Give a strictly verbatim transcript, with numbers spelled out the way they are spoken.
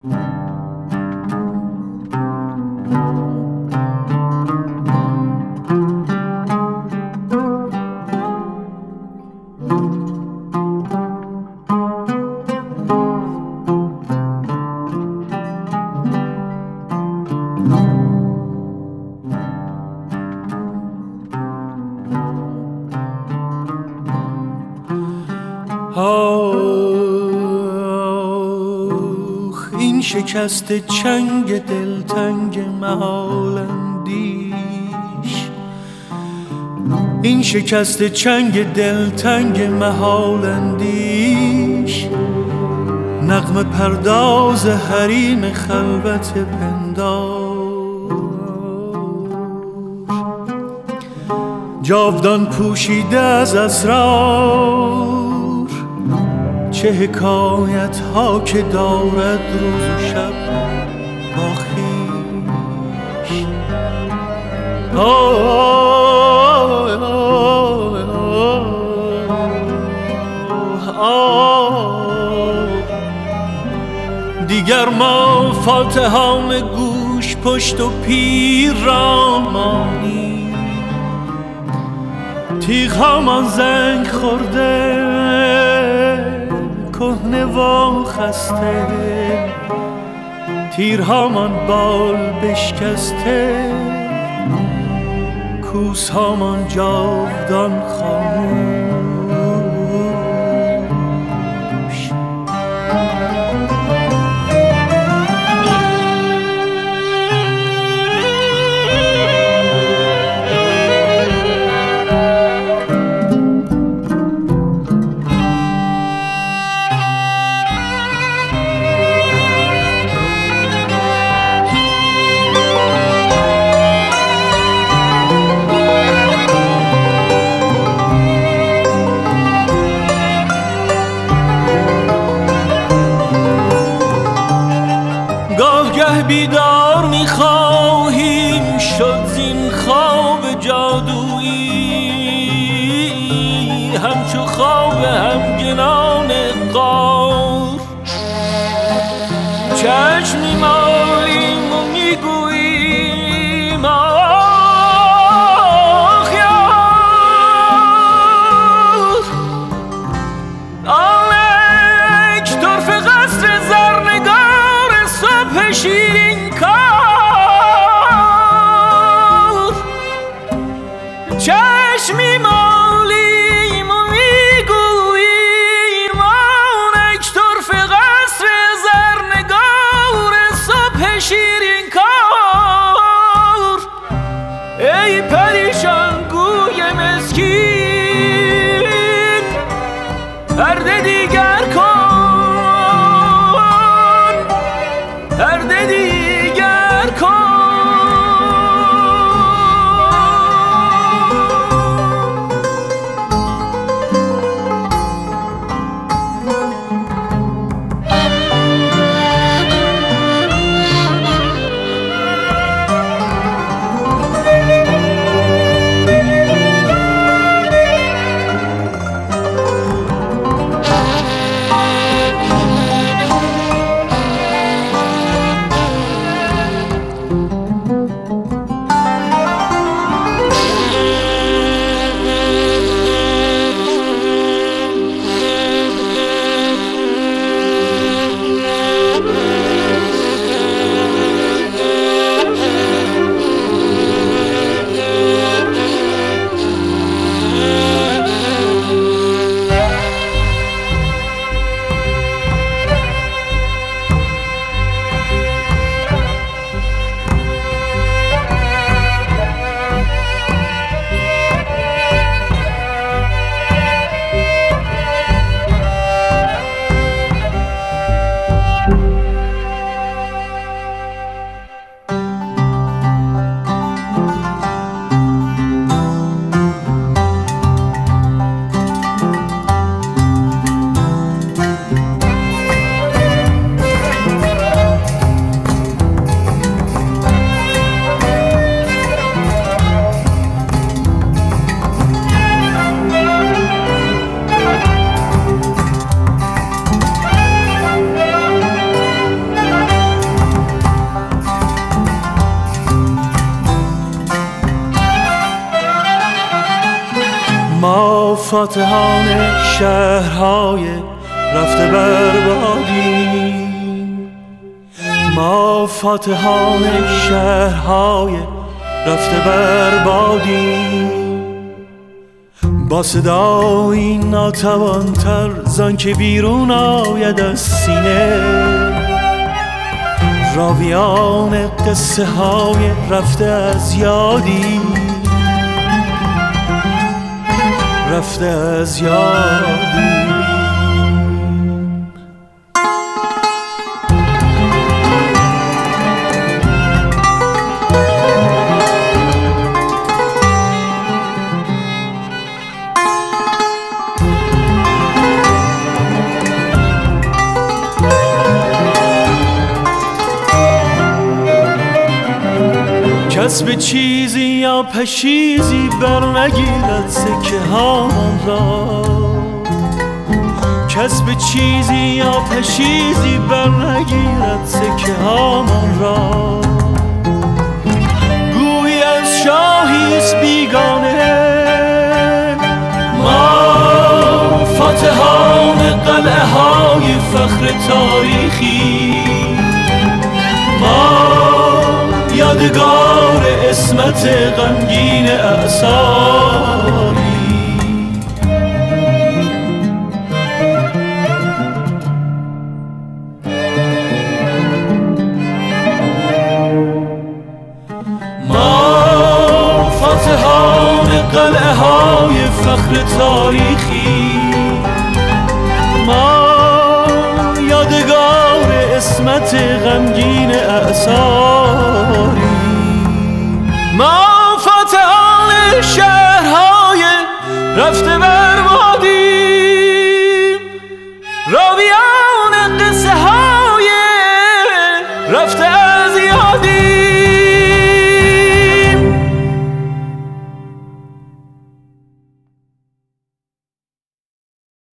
آخ این شکست چنگ دلتنگ محال اندیش، این شکست چنگ دلتنگ محال اندیش، نغمه پرداز حریم خلوت پندار، جاودان پوشیده از اسرار، چه حکایت ها که دارد روز و شب با خویش. دیگر ما فاتحان گوش پشت و پیر را مانیم، تیغ هامان زنگ خورده کهنه و خسته، تیرهامان بال بشکسته، کوس هامان جاودان خاموش. گاه بیدار می‌خواهیم شد زین خواب جادویی، همچو خواب همگنان غار، چشم می‌مالیم و می‌گوییم آخ یار، آنک طرف قصر زرنگار صبح شیرین کار، چشم می‌مالیم و می‌گوییم آنک طرف قصر زرنگار صبح شیرین کار. ای پریشان گوی مسکین پرده دیگر کن، پرده دیگر فاتحان شهرهای رفته بربادی، ما فاتحان شهرهای رفته بربادی، با صدایی ناتوانتر زان که بیرون آید از سینه، راویان قصه های رفته از یادی، رفته از یادی. کس به چیزی یا پشیزی بر نگیرد سکه هامان را، کس به چیزی یا پشیزی بر نگیرد سکه هامان را، گویی از شاهیست بیگانه، ما فاتحان قلعه های فخر تاریخی، ما یادگار اسمت غمگین اعصاری، ما فاتحان قلعه های فخر تاریخی، ما یادگار اسمت غمگین اعصاری، ما فاتحان شهرهای رفته